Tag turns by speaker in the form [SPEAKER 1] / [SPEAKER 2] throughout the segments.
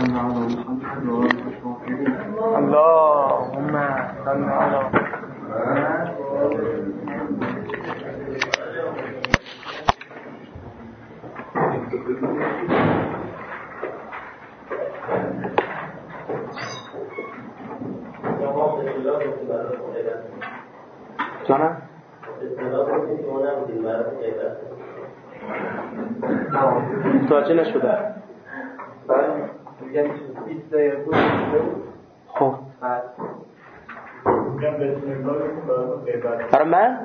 [SPEAKER 1] اللهم صل علی جانم متوجه نشده. خب برای من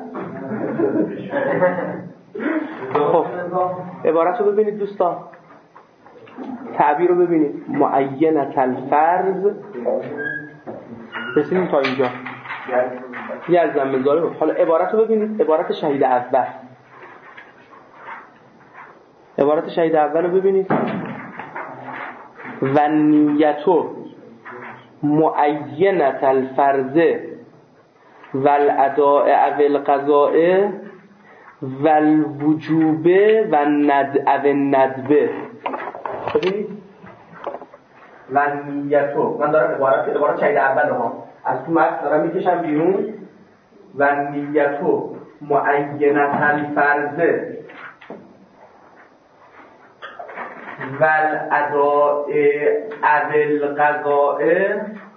[SPEAKER 1] خب عبارت رو ببینید دوستان، تعبیر رو ببینید. معینت الفرض رسیدیم تا اینجا یلزم مزاره. حالا عبارت رو ببینید، عبارت شهید اول. عبارت شهید اول رو ببینید. و نیتو معینت الفرض و الاداء او القضاء و الوجوب و الندبه. ببینید و نیتو، من دارم عبارت شهید اول ها از تو متن دارم میکشم بیرون. و نیتو معینت الفرض و الاداء او القضاء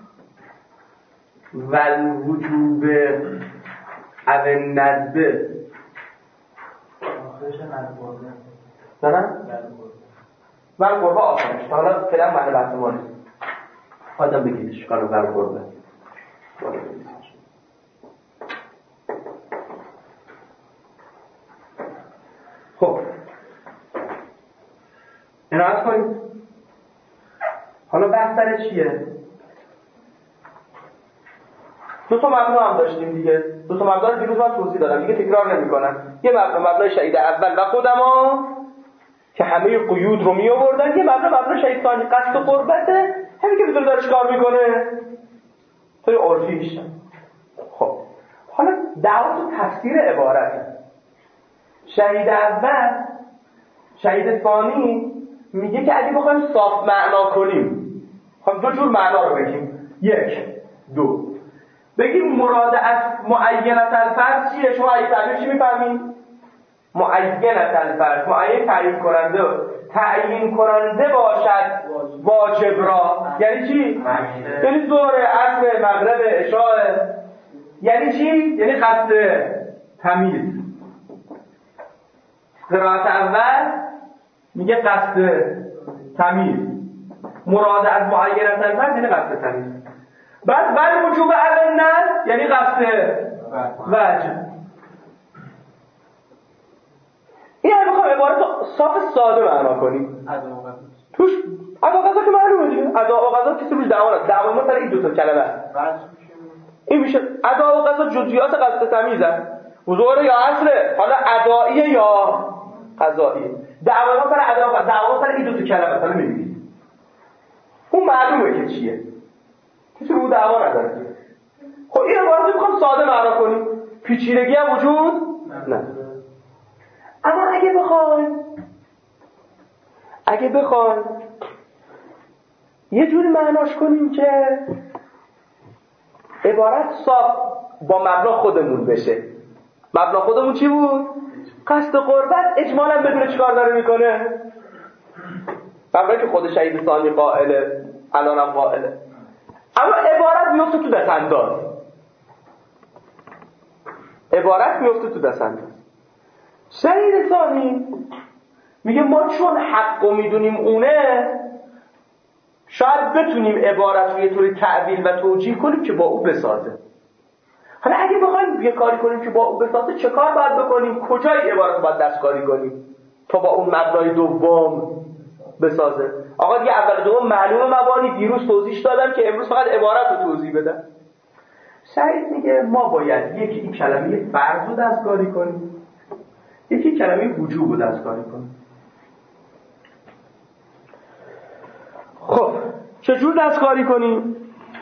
[SPEAKER 1] و الوجوب او الندبه. ول قربه آخرش. حالا فعلا معنی بحث ما نیست. آدم بگیرش کانو ول قربه. خب عنایت کنید. حالا بحث سر چیه؟ دو تا مبنا هم داشتیم دیگه. دو تا مبنا رو دیروز من توضیح دادم دیگه، تکرار نمی‌کنم. یه مبنای شهید اول و قدما که همه قیود رو می آوردن. یه مبنا شهید ثانی قصد و قربته، همین که بدون داره کار میکنه توی عرفیش. خب حالا دعوا تو تفسیر عبارته. شهید اول شهید ثانی میگه که اگه بخوایم صاف معنا کنیم، خب دو جور معنا رو بگیم. یک دو بگیم مراد از معینت الفرض چیه؟ شما اگه تعبیر چی میفهمید؟ معینت الفرض، معین تعیین کننده باشد واجب را. یعنی چی؟ یعنی ظهر، عصر، مغرب، عشاء. یعنی چی؟ یعنی قصد تمیز. قرائت اول میگه قصد تمیز. مراد از معینت الفرض یعنی قصد تمیز. بعد ولی وجوب اول نه یعنی قصد وجب. این هم بخوام عبارت صاف ساده معنا کنیم. توش ادا قضا که معلومه دیگه. ادا و قضا کسی روش دعوا نداره. دعوا ما سر این دو تا کلمه. این میشه ادا و قضا جزئیات قصد تمیزه. ظهر یا عصر، حالا ادائیه یا قضاییه. دعوا ما سر ادا و دعوا سر این دو تا کلمه مثلا میبینید. اون معلومه که چیه. کسی رو دعوا نداره. خب این عبارت میخوام ساده معنا کنیم. پیچیدگی هم وجود نداره. اما اگه بخوایم یه جوری معناش کنیم که عبارت صاف با مبنا خودمون بشه. مبنا خودمون چی بود؟ قصد قربت. اجمالا بدون چیکار داره میکنه؟ مبنایی که خود شهید ثانی قائله، الانم قائله. اما عبارت میفته تو دستانداز. شهید ثانی میگه ما چون حقو میدونیم اونه، شاید بتونیم عبارت رو یه طوری تعبیر و توجیه کنیم که با او بسازه. حالا اگه بخوایم یه کاری کنیم که با او بسازه، چه کار باید بکنیم؟ کجای عبارت باید دستکاری کنیم تا با اون مبنای دوم بسازه؟ آقا دیگه اول دوم معلومه مبانی، دیروز توضیح دادم که امروز فقط عبارت رو توضیح بدم. شاید میگه ما باید یکی این کلمه فرض رو دستکاری کنیم، یکی کلمه وجوب رو دستکاری کنیم. خب چجور دستکاری کنیم؟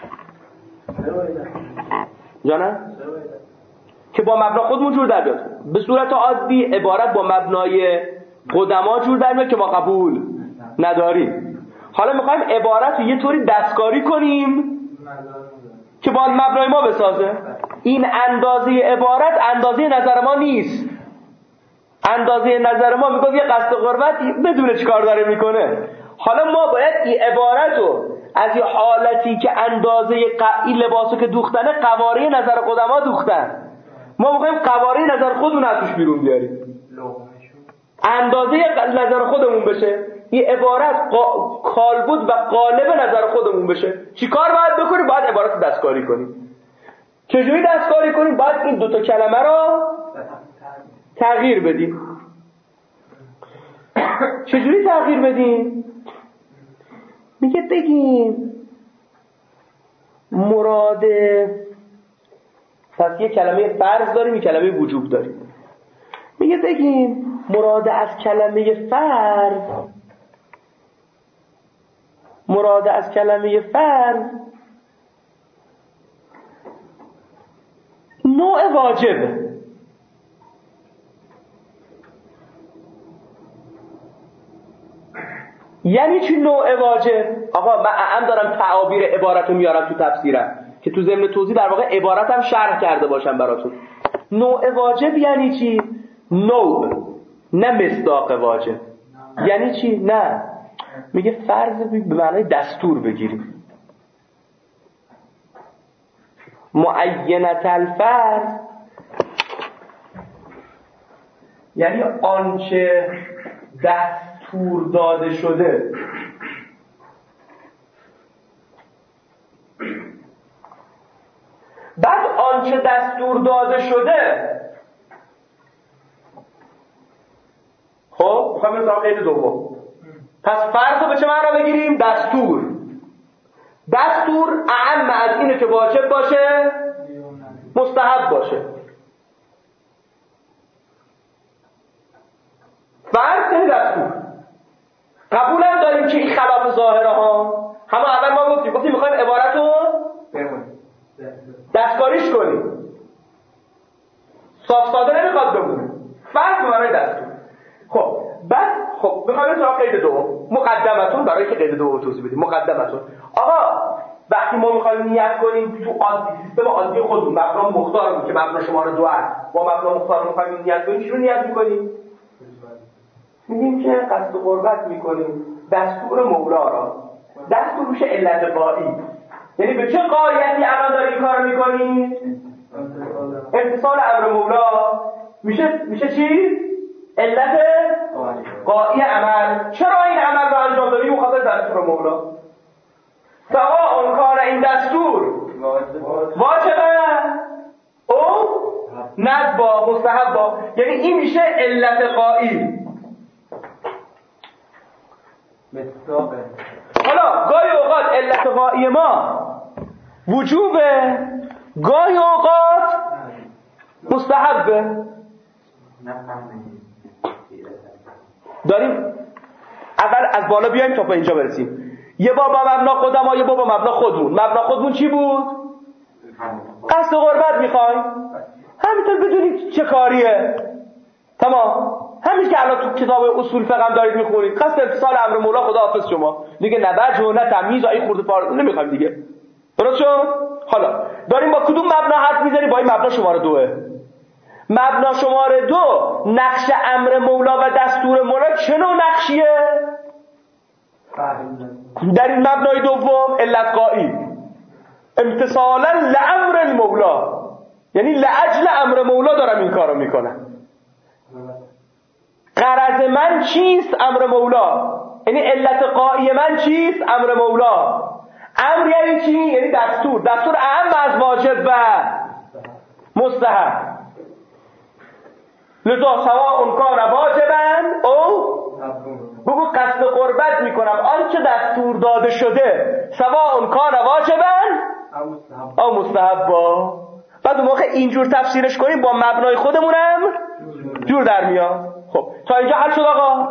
[SPEAKER 1] جانم؟ که با مبنا خودمون جور در بیاد. به صورت عادی عبارت با مبنای قدما جور در میاد که ما قبول نداریم. حالا میخوایم عبارت رو یه طوری دستکاری کنیم که با مبنای ما بسازه. این اندازه عبارت اندازه نظر ما نیست. اندازه نظر ما میگه یه قصد قربت بدونه چی کار داره میکنه. حالا ما باید این عبارت رو از یه حالتی که اندازه این لباسو که دوختنه قواره نظر قدما دوختن، ما میخوایم قواره نظر خودمون از توش بیرون بیاریم، اندازه نظر خودمون بشه. این عبارت کالبد و قالب نظر خودمون بشه. چی کار باید بکنیم؟ باید عبارت رو دستکاری کنیم. چجوری دستکاری کنیم؟ باید این دوتا کلمه را تغییر بدیم. چجوری تغییر بدیم؟ میگه بگیم مراد، پس یه کلمه فرض داریم، یه کلمه وجوب داریم. میگه بگیم مراد از کلمه فرض نوع واجبه. یعنی چی نوع واجب؟ آقا من اعم دارم تعابیر عبارت رو میارم تو تفسیرم که تو ضمن توضیح در واقع عبارتم شرح کرده باشم براتون. نوع واجب یعنی چی؟ نوع، نه مصداق واجب. یعنی چی؟ نه، میگه فرض به معنای دستور بگیریم. معینت الفرض یعنی آنچه دستور داده شده. بعد آنچه دستور داده شده، خب میخوایم مثلا قید دوم. پس فرض رو به چه معنا بگیریم؟ دستور اعم از اینه که واجب باشه، مستحب باشه. فرض یعنی دستور. قبول هم داریم که این خلاف ظاهره ها. همه اول ما گفتیم میخوایم عبارت رو دستکاریش کنیم، صاف ساده نمیخواد بمونه. فرض به معنای دستور. خب بعد میخوایم سراغ قید دوم. مقدمتون، برای که قید دوم توضیح بدیم. مقدمتون آقا وقتی ما میخوایم نیت کنیم تو سیستم عادی خودمون، مبنا مختارمون که مبنا شماره 2 است، با مبنا مختار میخوایم نیت کنیم، چی رو نیت میکنیم؟ میگیم که قصد قربت میکنیم دستور مولا را. دستور میشه علت قایی، یعنی به چه قایتی الان داری این کارو میکنی؟ امتثال امر مولا. میشه چی؟ علت قایی عمل. چرا این عمل رو انجام داری؟ مخاطب دستور مولا. سواء کان این دستور واجبه او ندبا مستحبا، یعنی این میشه علت قایی. حالا گاهی اوقات علت قایی ما وجوبه، گاهی اوقات مستحبه. داریم اول از بالا بیایم تا به اینجا برسیم. یه بار با مبنا قدما، یه بار با مبنا خودمون. مبنا خودمون چی بود؟ قصد قربت میخوایم، همینطور بدونید چه کاریه. تمام. همین که الان تو کتاب اصول فقه هم دارید میخونید، قصد امتثال امر مولا خداحافظ شما دیگه، نه وجه و نه تمییز و این خورده پار نمیخوایم دیگه. درست شد؟ حالا داریم با کدوم مبنا حرف میزنیم؟ با این مبنا شماره 2. مبنا شماره 2 نقش امر مولا و دستور مولا چه نوع نقشیه؟ در این مبنای دوم علت قایی، امتثالا لامر المولا، یعنی لاجل امر مولا دارم این کارو میکنم. غرض من چیست؟ امر مولا. یعنی علت قایی من چیست؟ امر مولا. امر یعنی چی؟ یعنی دستور اهم از واجب و مستحب. لذا سواء کان واجبا او بگو قصد قربت میکنم آنچه دستور داده شده، سواء کان واجبا او مستحبا. بعد اون موقع اینجور تفسیرش کنیم با مبنای خودمونم جور در میاد. خب تا اینجا حل شد آقا؟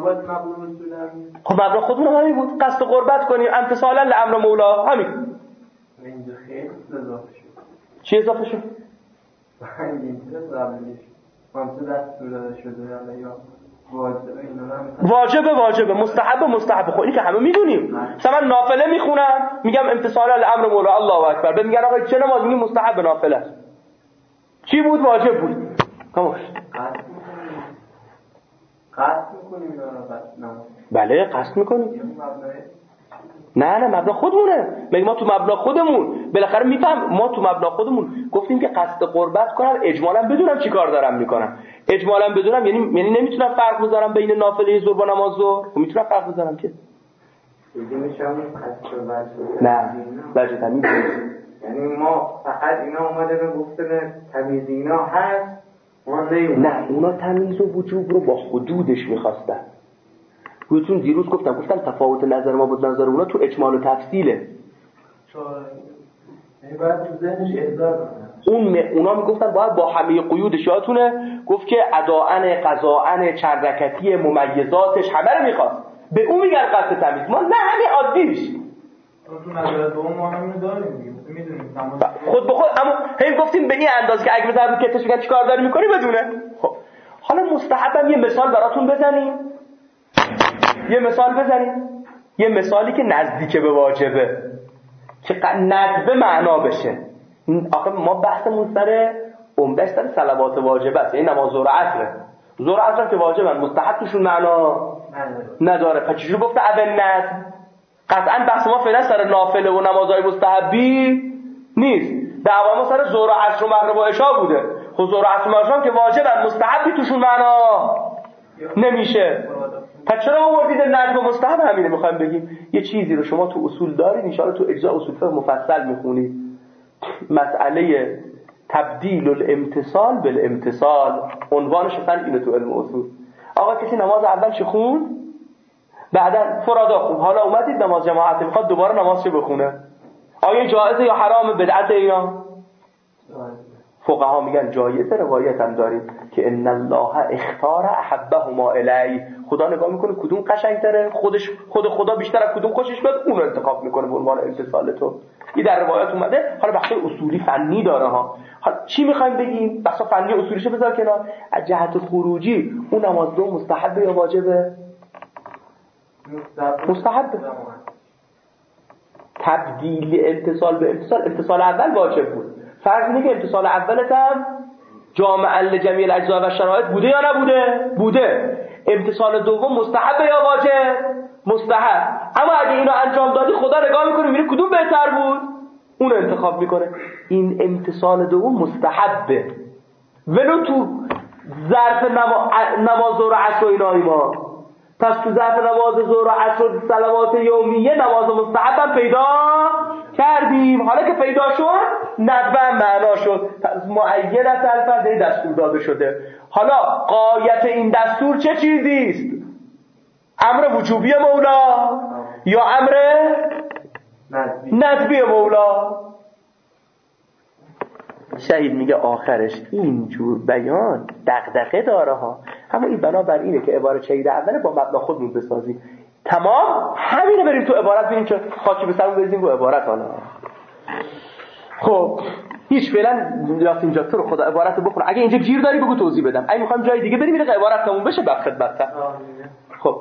[SPEAKER 1] خب مبنا خودمون همین بود، قصد قربت کنیم امتثالا لامر مولا. همین.
[SPEAKER 2] اینجا خیلی اضافه شد.
[SPEAKER 1] چی اضافه شد؟
[SPEAKER 2] همین دستور داده شده یا
[SPEAKER 1] واجبه، مستحب. خب اینی که همه میدونیم. مثلا من نافله میخونم میگم امتثال الامر مولا الله اکبر، بعد میگن آقا چه نماز میگی مستحب نافله است. چی بود؟ واجب بود. خاموش.
[SPEAKER 2] قصد میکنیم نماز.
[SPEAKER 1] بله قصد میکنیم. نه مبنا خودمونه. مگه ما تو مبنا خودمون بالاخره میفهم، ما تو مبنا خودمون گفتیم که قصد قربت کنم اجمالا بدونم چی کار دارم میکنم. اجمالا بدونم یعنی نمیتونم فرق بذارم بین نافله ظهر با نماز ظهر. میتونم فرق بذارم که نه وجه تمیز
[SPEAKER 2] یعنی ما فقط اینا اومده به گفتن تمیز اینا هست، ما
[SPEAKER 1] نه اونا تمیز و وجوب رو با حدودش میخواستن. گفتم دیروز گفتم تفاوت نظر ما بود نظر اونا تو اجمال و تفصیله.
[SPEAKER 2] یعنی باید تو ذهنش احضار کنه.
[SPEAKER 1] اونا میگفتن باید با همه قیودش، یادتونه گفت که اداءن قضاءن چرکتی ممیزاتش همه رو میخواست. به اون میگن قصد تمیز. ما نه همین عادیش.
[SPEAKER 2] تو نظر دوم ما همین داریم میدونیم
[SPEAKER 1] خود به خود. اما هی گفتیم به این اندازه که اگه بزنم که کتش میگن چیکار داری میکنی بدونه. خب حالا مستحبم یه مثال براتون بزنیم. یه مثالی که نزدیک به واجبه که ندب معنا بشه. آخه ما بحثمون سر عمده‌اش سر صلوات واجبه است، یعنی نماز ظهر و عصر. ظهر و عصر که واجبن، مستحب توشون معنا نداره. پس چجوری گفته اول ندب؟ قطعا بحث ما فعلا سر نافله و نمازهای مستحبی نیست. دعوا ما سر ظهر و عصر و مغرب و عشا بوده. خب ظهر و عصر و مغرب که واجبن، مستحبی توشون معنا نمیشه. پس چرا آوردید ندب و مستحب؟ همینه میخوایم بگیم. یه چیزی رو شما تو اصول دارید، ان شاءالله تو اجزاء اصول فقه مفصل میخونید. مسئله تبدیل الامتصال بالامتصال، عنوانش اصلا اینه تو علم اصول. آقا کسی نماز اولش خون، بعدا فرادا خون، حالا اومدید نماز جماعت میخواد دوباره نمازش بخونه، آیا جایزه یا حرام بدعت اینا؟ فقها میگن جایزه. روایت هم داریم که ان الله اختار احبهما الی، خدا نگاه میکنه کدوم قشنگتره، خود خدا بیشتر از کدوم خوشش بیاد اون رو انتخاب میکنه به عنوان امتثال تو. این در روایات اومده. حالا بحث اصولی فنی داره ها. حالا چی میخوایم بگیم؟ بحث فنی اصولیشو بذار کنار. از جهت خروجی اون نماز دو مستحب یا واجبه؟ مستحب. تبدیل امتصال به امتصال اول واجب بود. فرض اینه که امتصال اولت هم جامعا لجمیع الاجزاء و شرایط بوده یا نبوده؟ بوده. امتصال دوم مستحب یا واجب؟ مستحب. اما اگه اینو انجام دادی خدا نگاه میکنه میبینه کدوم بهتر بود، اون انتخاب میکنه. این امتصال دوم مستحبه، ولو تو ظرف نماز ظهر و عصر و اینا ما. پس تو ظرف نماز ظهر و عصر و صلوات یومیه نماز مستحب پیدا کردیم. حالا که پیدا شد ندبه معنا شد. پس معینت الفرد دستور داده شده. حالا غایت این دستور چه چیزیست؟ امر وجوبی مولا یا امر ندبی مولا؟ شهید میگه آخرش اینجور بیان دغدغه داره ها. اما این بنابر اینه که عبارت شهید اوله با مبنا خودمون بسازیم. تمام همینه بریم تو عبارت ببینیم که خاکی به سرمون بریزیم رو عبارت حالا. خب هیچ فعلا رفتیم اینجا تو رو خدا عبارت رو بخون. اگه اینجا گیر داری بگو توضیح بدم. اگه میخوایم جای دیگه بریم میره عبارت تموم بشه بعد خدمتتون. خب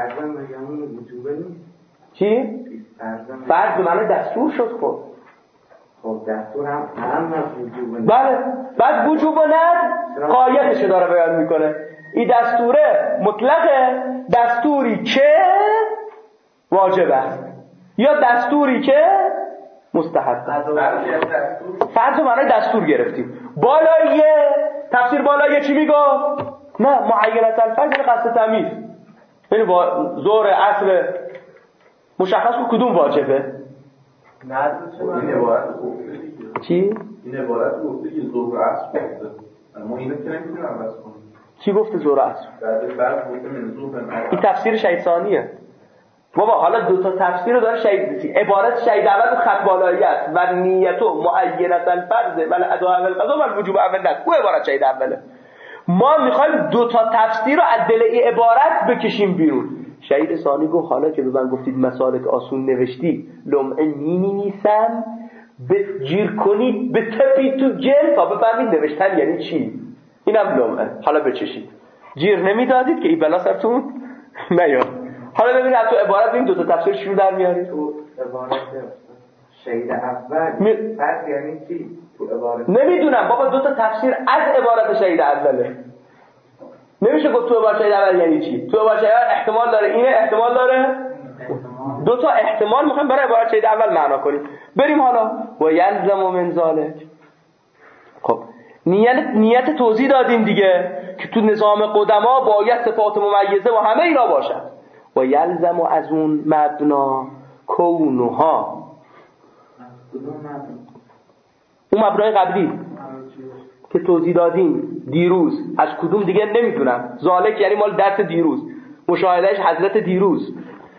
[SPEAKER 1] چی؟ فرض به معنی دستور شد.
[SPEAKER 2] خب دستور هم وجوب.
[SPEAKER 1] بله بعد وجوب و ند قایتش داره بیان میکنه. این دستوره مطلقه، دستوری که واجب است یا دستوری که مستحب است. فرض معنی دستور گرفتیم. بالاییه تفسیر بالاییه چی میگه؟ نه معینت الفرد قصد تمیز، یعنی ظهر عصر مشخص کدوم واجبه.
[SPEAKER 2] این عبارت
[SPEAKER 1] چی؟
[SPEAKER 3] این عبارت گفته که ظهر عصر گفته. ما اینو که نمیتونیم عوض کنیم.
[SPEAKER 1] کی گفته ظهر عصر؟
[SPEAKER 3] بعد گفته من ظهر.
[SPEAKER 1] این تفسیر شهید ثانیه. بابا حالا دو تا تفسیر رو داره شهید. عبارت شهید اول خط بالایی است و نیتو معینت الفرض ولی اداء اول قضا و وجوب اول نه. او عبارت شهید اوله. ما میخوایم دو تا تفسیر رو از دل این عبارت بکشیم بیرون. شهید ثانی گفت حالا که به من گفتید مسالک آسون نوشتی لمعه نیسم جیر کنید به تپی تو جل تا بفهمید نوشتن یعنی چی. اینم لمعه. حالا بچشید جیر نمیدادید که این بلا سرتون نیاد. حالا ببینید تو عبارت این دو تا تفسیر شروع در میارید.
[SPEAKER 2] تو عبارت شهید اول پس یعنی چی؟ تو عبارت
[SPEAKER 1] نمیدونم بابا، دو تا تفسیر از عبارت شهید اوله. نمیشه گفت تو عبارت شهید اول یعنی چی. تو عبارت شهید اول احتمال داره اینه، احتمال داره دو تا احتمال میخوایم برای عبارت شهید اول معنا کنیم. بریم حالا و یلزم من ذالک. خب نیت توضیح دادیم دیگه که تو نظام قدما باید صفات ممیزه و همه اینا باشد. و یلزم از اون مبنا کونها، اون مبنای قبلی که توضیح دادیم دیروز، از کدوم دیگه نمیدونم، ذالک یعنی مال درس دیروز، مشاهدهش حضرت دیروز.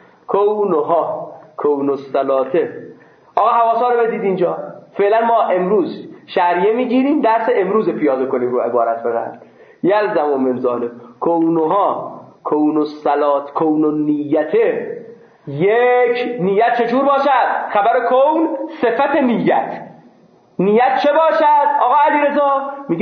[SPEAKER 1] کونها، کون الصلاته. آقا حواسا رو بدید اینجا. فعلا ما امروز شریعه میگیریم، درس امروز پیاده کنیم رو عبارت فقط. یلزم من ذالک کونها، کون الصلات، کون النیته. یک، نیت چجور باشد؟ خبر کون صفت نیت. نیت چه باشد؟ آقا علیرضا میگه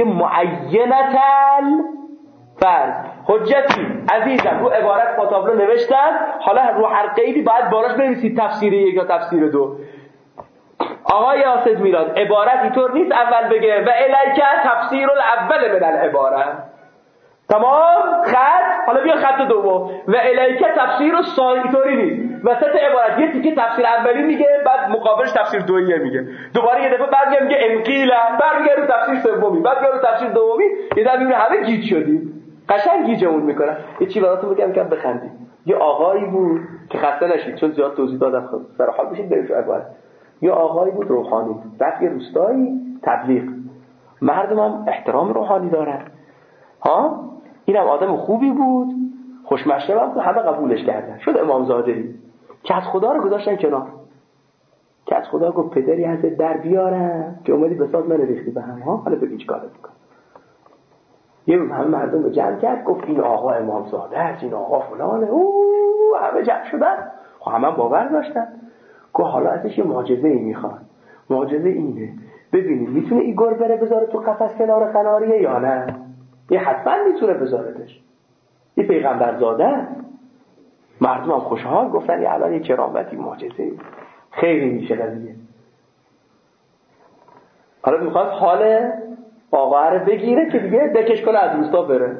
[SPEAKER 1] معینتن فرض. حجتی عزیزم رو عبارت با تابلو نوشتن، حالا رو هر قیدی باید بالاش بنویسید تفسیر یک یا تفسیر دو. آقای یاسد میراد عبارت اینطور نیست اول بگه و الیک تفسیر الاول من العباره. تمام خط. حالا بیا خط دوم و الیک تفسیر اینطوری نیست. وسط عبارت یه تیکه تفسیر اولی میگه، بعد مقابلش تفسیر دومیه میگه، دوباره یه دفعه بعد میگه انقیلا، بعد میگه رو تفسیر سومی، بعد میگه رو تفسیر دومی. یه دفعه میگه همه گیج شدیم. قشنگ گیجمون میکنن. یه چی براتون بگم که بخندید. یه آقایی بود که خسته نشید چون زیاد توضیح دادم، خب سر حال بشید برید عبارت. یه آقایی بود روحانی، رفت یه روستایی تبلیغ. مردم هم احترام روحانی دارن. ها اینم آدم خوبی بود، خوشمشرب بود، همه قبولش کردن، شد امامزاده‌ای. که از خدا رو گذاشتن کنار. که از خدا گفت پدری ازت در بیارم که اومدی بساط من ریختی به هم. ها حالا ببین چیکار می‌کنه. یه همه مردم رو جمع کرد، گفت این آقا امامزاده است، این آقا فلانه. همه جمع شدن. خب همه باور داشتن. گفت حالا ازش یه معجزه‌ای میخواد. معجزه اینه ببینید میتونه این گربه رو بذاره تو قفس کنار قناریه یا نه؟ یه حتما میتونه بذارتش. یه پیغمبر زاده است. مردم هم خوشحال گفتن یه الان یه کرامتی معجزه خیلی میشه قضیه. حالا میخواست حال آقا رو بگیره که دیگه دکش کنه از روستا بره.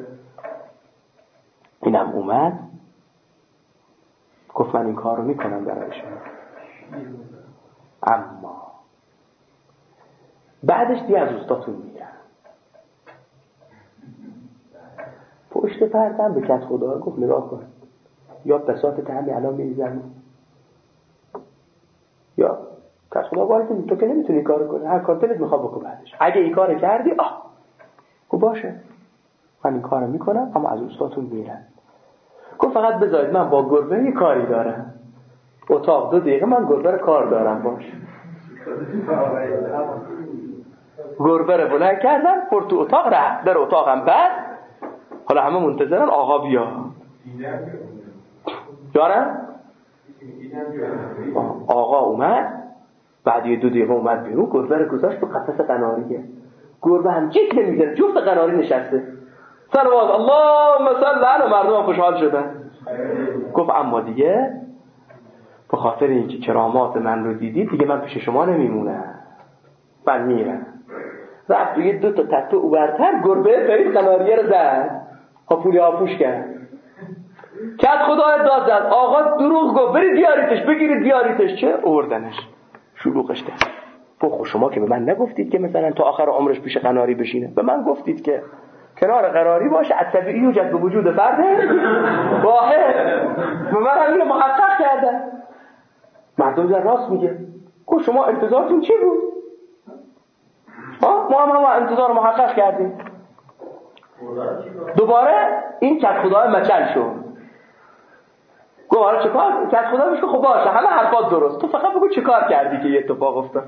[SPEAKER 1] اینم اومد گفت من این کار رو میکنم برای شما، اما بعدش دیگه از روستاتون میگم. پشت پردم به کت خدا گفت نگاه کن، یا بساط همین الان میزنی، یا کت خدا باید تو که نمیتونی کار کنی، هر کار دلت میخواد بکن بعدش. اگه این کار کردی گفت باشه من این کار میکنم اما از روستاتون میرم. گفت فقط بذارید من با گربه یه کاری دارم، اتاق 2 دقیقه من گربه رو کار دارم باش. گربه رو بلند کردن پر تو اتاق رفت در اتاقم. بعد حالا همه منتظرن آقا بیا. یارم آقا اومد، بعد یه 2 دقیقه اومد بیرون، گربه رو گذاشت تو قفس قناریه. گربه هم جیک نمیزنه، جفت قناری نشسته. صلوات اللهم صل علی. مردم خوشحال شدن. گفت اما دیگه به خاطر اینکه کرامات من رو دیدید دیگه من پیش شما نمیمونم، من میرم. رفت توی 2 تا تتو اوبرتر گربه فرید قناریه رو زد، پولی آپوش کرد. کت خدا داد زد، آقا دروغ گفت، برید بیاریدش، بگیرید بیاریدش. چه اوردنش شلوغش کرد. خب شما که به من نگفتید که مثلا تا آخر عمرش پیش قناری بشینه، به من گفتید که کنار قراری باشه، از طبیعی یوجد به وجود فرد واحد. و من همین رو محقق کردم. مردم در راست میگه. گفت شما انتظارتون چی بود؟ ما هم انتظار محقق کردیم. دوباره این کت خدای مچل شد. گفت حالا چه کار؟ کت خدا میشه خب باشه همه حرفات درست، تو فقط بگو چه کار کردی که یه اتفاق افتاد.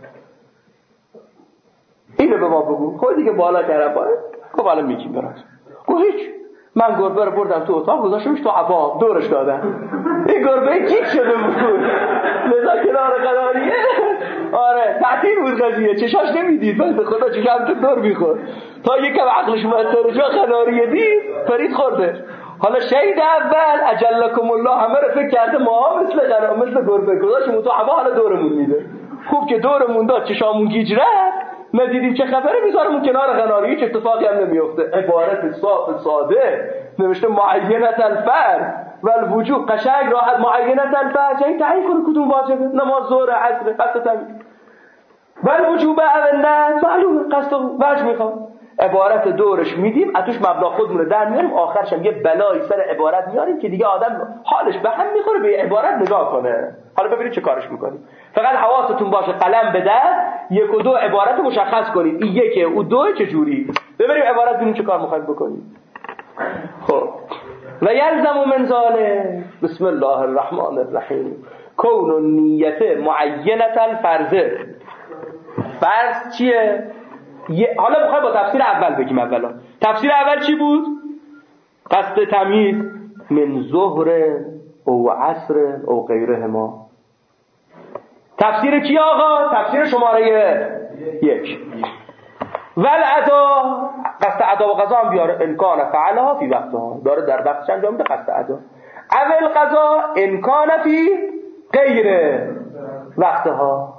[SPEAKER 1] اینو به ما بگو. خود دیگه بالا کردم. گفت حالا میگیم برات. گفت هیچ، من گربه رو بردم تو اتاق گذاشتمش تو عبا، دورش دادم. این گربه جیک شده بود لذا کنار قناریه. آره تعطیل بود قضیه، چشاش نمیدید، بس به خدا چشام تو دور میخورد. تا یکم عقلش مطمئن جا خناریه دید فرید خورده. حالا شهید اول اجلکم الله همه رو فکر کرده ما مثل گربه گذاشتیم تو هوا حالا دورمون میده. خوب که دورمون داد چشامون گیج رفت ندیدیم چه خبره میذارمون کنار خناری هیچ اتفاقی هم نمیفته. عبارت صاف ساده نوشته معینت الفرض و الوجوب قشنگ راحت. معینت الفرض یعنی تعیین کنه کدوم واجبه، نماز ظهر عصر قصد تمیز. و الوجوب اولنت معلومه قصد وجه میخواد. عبارت دورش میدیم اتوش مبنا خودمونه در میاریم آخرش هم یه بلایی سر عبارت میاریم که دیگه آدم حالش به هم میخوره به عبارت نگاه کنه. حالا ببینید چه کارش میکنیم. فقط حواستون باشه قلم به دست یک و دو عبارت مشخص کنید این یکه او دو چجوری. ببینیم عبارت ببینیم چه کار میخواید بکنید. خب و یلزم من ذلک بسم الله الرحمن الرحیم کون النیت معینت الفرض. فرض چیه؟ حالا بخوای با تفسیر اول بگیم. اولا تفسیر اول چی بود؟ قصد تمیز من ظهر او عصر او غیرهما. تفسیر کی آقا؟ تفسیر شماره 1. والادا قصد ادا و قضا هم بیاره امکان فعلها فی وقتها داره در وقتش انجام میده قصد ادا. اول قضا امکان فی غیر وقتها.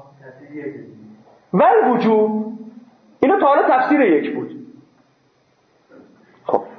[SPEAKER 1] والوجوب اینو تا حالا تفسیر 1 بود. خب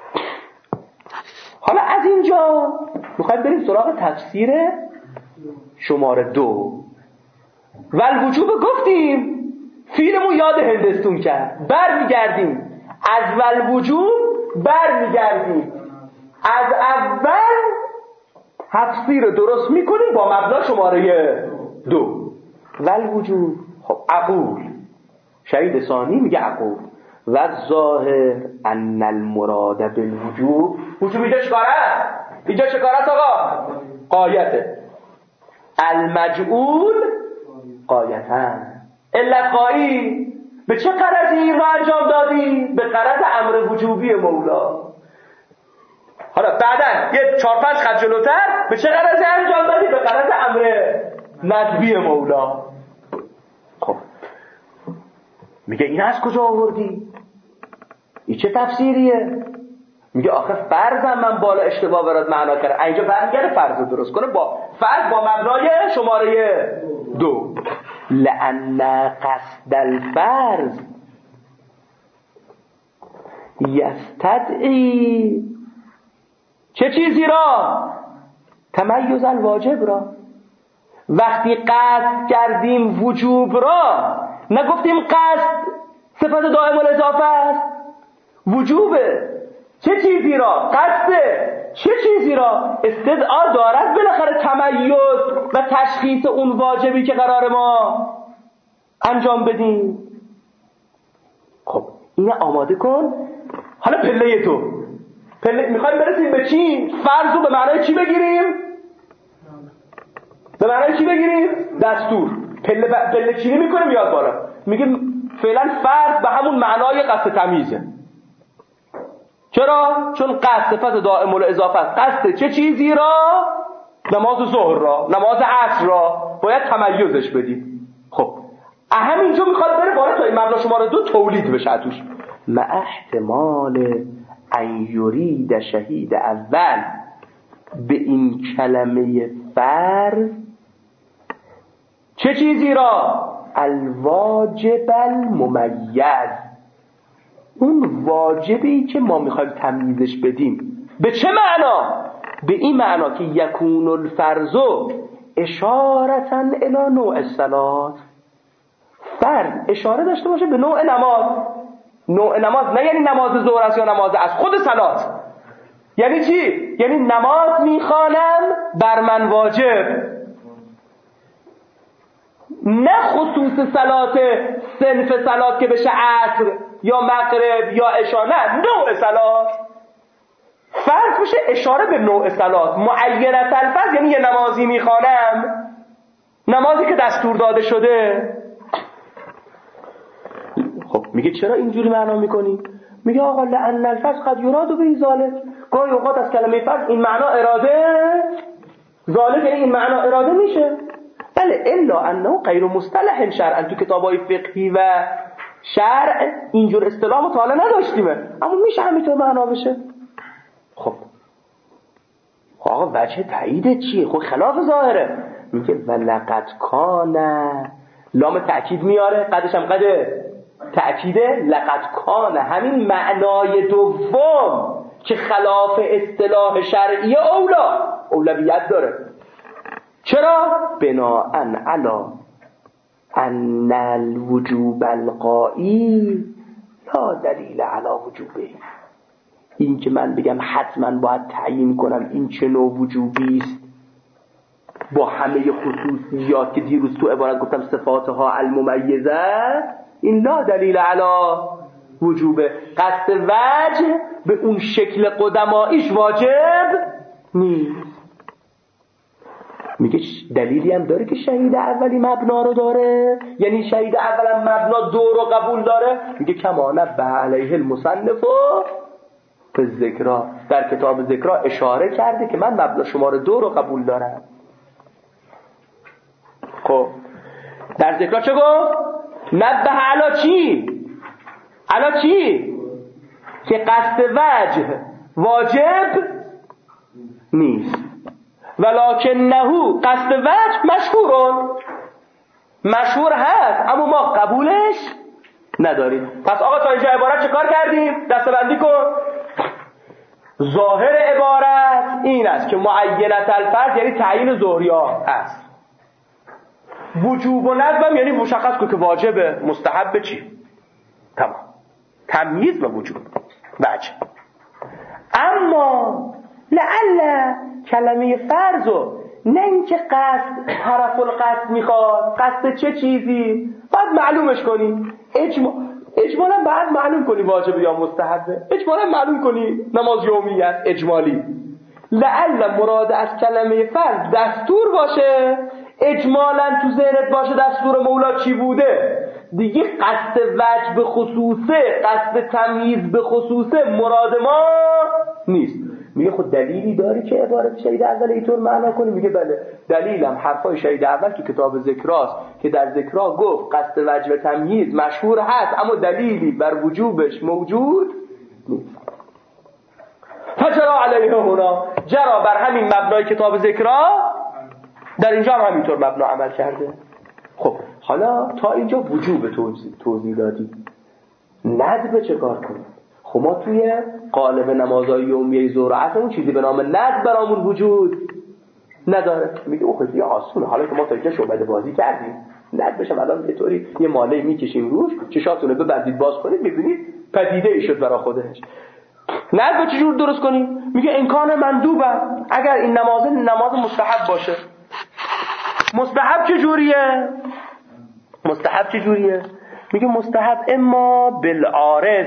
[SPEAKER 1] حالا از اینجا میخوایم بریم سراغ تفسیر شماره 2. والوجوب گفتیم فیلمو یاد هندستون کرد. برمیگردیم از والوجوب برمیگردیم از اول تفسیر درست میکنیم با مبنا شماره 2. والوجوب خب عقول شهید ثانی میگه عقول و ظاهر ان المراد بالوجوب وجوب اینجا چکار است آقا؟ قایته المجعول قایتن. علت قایی به چه غرضی این رو انجام دادی؟ به غرض امر وجوبی مولا. حالا بعدن یه 4-5 خط جلوتر به چه غرضی انجام دادی؟ به غرض امر ندبی مولا. خب میگه این از کجا آوردی؟ این چه تفسیریه؟ میگه آخه فرضم من بالا اشتباه برات معنا کرد. اینجا برمیگرده فرض رو درست کنه با فرض با مبنای شماره 2. لأن قصد الفرض یستدعی چه چیزی را؟ تمیز الواجب را. وقتی قصد کردیم وجوب را نگفتیم قصد صفت دائم الاضافه است. وجوبه چه چیزی را؟ قصده چه چیزی را؟ استدعا دارد بالاخره تمیز و تشخیص اون واجبی که قرار ما انجام بدیم. خب اینه آماده کن. حالا پله تو میخوایم برسیم به چی؟ فرض رو به معنای چی بگیریم؟ به معنای چی بگیریم؟ دستور. پله چینی میکنیم یاد بالا. میگیم فعلا فرض به همون معنای قصد تمیزه. چرا؟ چون قصد صفت دائم الاضافه است. قصد چه چیزی را؟ نماز ظهر را، نماز عصر را باید تمیزش بدیم. خب همینجا میخواد بره بالا تا این مبنا شماره 2 تولید بشه توش. مع احتمال ان یرید شهید اول به این کلمه فرض چه چیزی را؟ الواجب الممیز، اون واجبی که ما میخوایم تمیزش بدیم. به چه معنا؟ به این معنا که یکون الفرض اشارتا الی نوع الصلات. فرض اشاره داشته باشه به نوع نماز. نوع نماز نه یعنی نماز ظهر است یا نماز عصر، خود صلات. یعنی چی؟ یعنی نماز میخوانم بر من واجب، نه خصوص صلات صنف صلات که بشه عصر یا مغرب یا عشا، نه نوع صلات. فرض بشه اشاره به نوع صلات. معینت الفرض یعنی یه نمازی میخوانم، نمازی که دستور داده شده. خب میگه چرا اینجوری معنا میکنی؟ میگه آقا لأن الفرض قد یراد به ذالک، گاهی اوقات از کلمه فرض این معنا اراده ذالک، یعنی این معنا اراده میشه. بله الا انه غیر مصطلح شرعا. تو کتابای فقهی و شرع اینجور اصطلاح مطالعه نداشتیمه، اما میشه همینطور معنا بشه. خب آقا وجه تایید چیه؟ خب خلاف ظاهره. میگه ولقد کان، لام تأکید میاره، قدش هم قد تأکیده، لقد کان همین معنای دوم که خلاف اصطلاح شرعی اولویت داره. چرا؟ بناءً علی ان الوجوب القائی لا دلیل علی وجوبه. این که من بگم حتما باید تعیین کنم این چه نوع وجوبی است با همه خصوصیات که دیروز تو عبارت گفتم صفاتها الممیزه، این لا دلیل علی وجوبه. قصد وجه به اون شکل قدماییش واجب نیست. میگه دلیلی هم داره که شهید اولی مبنا رو داره، یعنی شهید اولا مبنا دو رو قبول داره. میگه کما نبه علیه المصنف به ذکرا، در کتاب ذکرا اشاره کرده که من مبنا شماره 2 رو قبول دارم. خب در ذکرا چه گفت؟ نبه علا چی؟ علا چی؟ که قصد وجه واجب نیست، ولکنه قصد وجه مشهور هست اما ما قبولش نداریم. پس آقا تا اینجا عبارت چه کار کردیم؟ دستبندی کن. ظاهر عبارت این است که معینت الفرض یعنی تعیین ظهری‌ها است. وجوب و ندبم یعنی مشخص کن که واجبه، مستحب چی؟ تمام. تمییز و وجوب وجه. اما لعل کلمه فرضو نه اینکه قصد حرف القصد میخواد، قصد چه چیزی باید معلومش کنی. اجمالا باید معلوم کنی واجب یا مستحبه، اجمالا معلوم کنی نماز یومی است اجمالی. لعل مراد از کلمه فرض دستور باشه، اجمالا تو ذهنت باشه دستور مولا چی بوده دیگه. قصد وجه به خصوصه، قصد تمییز به خصوصه مراد ما نیست. میگه خود دلیلی داری که عبارت شهید اول اینطور معنا کنی؟ میگه بله، دلیلم حرفای شهید اول که کتاب ذکراست که در ذکرا گفت قصد وجه و تمییز مشهور هست اما دلیلی بر وجوبش موجود نیست. فجرا علیه هنا، جرا بر همین مبنای کتاب ذکرا در اینجا هم همینطور مبنا عمل کرده. خب حالا تا اینجا وجوب توضیح دادی، ندب چه کار کنیم؟ خب ما توی قالب نمازهای یومیه ظهر و عصر اون چیزی به نام ند برامون وجود نداره. میگه اوه خیلی آسونه، حالا که ما تا اینجا شعبده بازی کردیم ند بشم الان یه طوری یه ماله میکشیم روش چشاتونه ببندید باز کنید میبینید پدیده ای شد برای خودش. ند با چجور درست کنیم؟ میگه امکان مندوبه، اگر این نماز مستحب باشه. مستحب چجوریه؟ میگه مستحب اما بالعارض،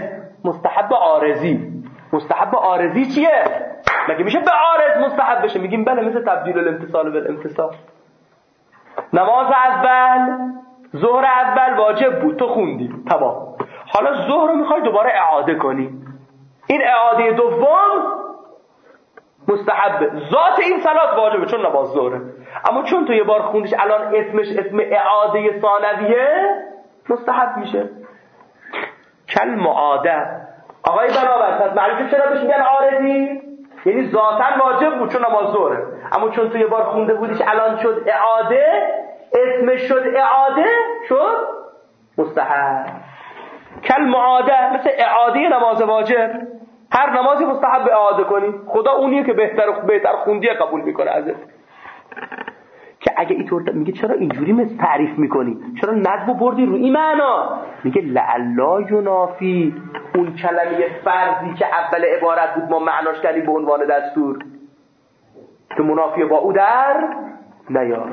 [SPEAKER 1] مستحب عارضی چیه؟ مگه میشه به عارض مستحب بشه؟ میگیم بله، مثل تبدیل الامتصال بالامتصال. نماز اول ظهر اول واجب بود تو خوندی تمام، حالا ظهر رو میخوای دوباره اعاده کنی، این اعاده دوم مستحب. ذات این صلات واجبه چون نماز ظهره، اما چون تو یه بار خوندیش الان اسمش اسم اعاده ثانویه مستحب میشه. کل معاده. آقای بنابر پس معلومه چرا بهش میگن عارضی؟ یعنی ذاتاً واجب بود چون نماز ظهره، اما چون تو یه بار خونده بودیش الان شد اعاده، اسمش شد اعاده، شد مستحب. کل معاده، مثل اعاده نماز واجب. هر نمازی مستحب اعاده کنی، خدا اونیه که بهتر خوندیه قبول میکنه ازت. که اگه اینطور میگه چرا اینجوری مثل تعریف میکنی؟ چرا ندبو بردی رو این معنا؟ میگه لعلا ینافی اون کلمه فرضی که اول عبارت بود ما معناش کردیم به عنوان دستور که منافی با او در نیاد.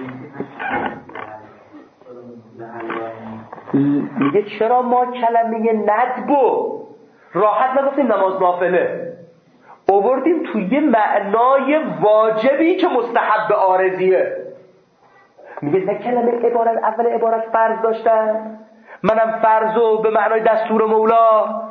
[SPEAKER 1] میگه چرا ما کلمه ندبو راحت نگفتیم نماز نافله، آوردیم توی معنای واجبی که مستحب عارضیه. میگه نه کلمه عبارت اول عبارت فرض داشتن، منم فرضو به معنای دستور مولا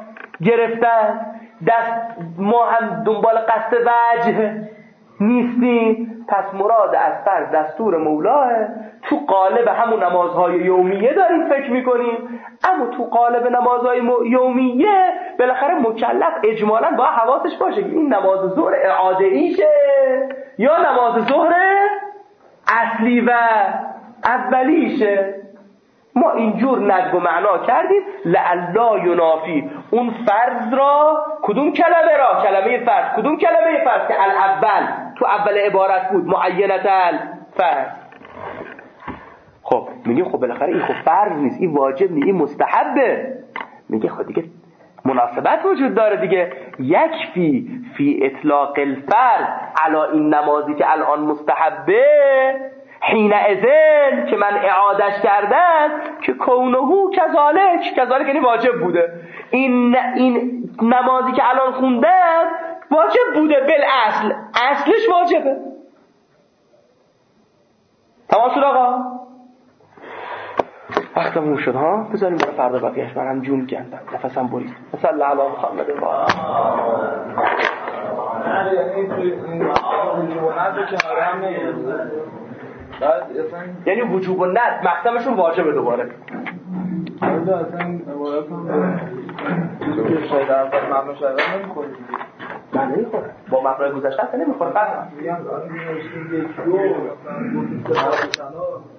[SPEAKER 1] گرفتن، ما هم دنبال قصد وجه نیستیم، پس مراد از فرض دستور مولاه، تو قالب همون نمازهای یومیه داریم فکر میکنیم، اما تو قالب نمازهای یومیه بالاخره مکلف اجمالاً با حواسش باشه که این نماز ظهر اعاده ایشه یا نماز ظهر اصلی و اولیشه. ما اینجور ندب و معنا کردیم لعلا ینافی اون فرض را، کدوم کلمه را؟ کلمه فرض. کدوم کلمه فرض؟ که الاول تو اول عبارت بود، معینت الفرض. خب میگیم خب بالاخره این خب فرض نیست، این واجب نیست، این مستحبه. میگه خب دیگه مناسبت وجود داره دیگه. یکفی فی اطلاق الفرض علی این نمازی که الان مستحبه، حین اذن که من اعادش کردم، که کونهو کذالک یعنی واجب بوده. این نمازی که الان خوندم واجب بوده، بالاصل اصلش واجبه. تمام شد آقا؟ وقتمون شد ها، بذاریم برای فردا بقیه‌اش. منم جون کندم، نفسم برید. صلی الله علی محمد و آله. یعنی وجوب و ند مقسمشون واجبه دوباره. من نمیخوره با مبنای گذشته نمیخوره.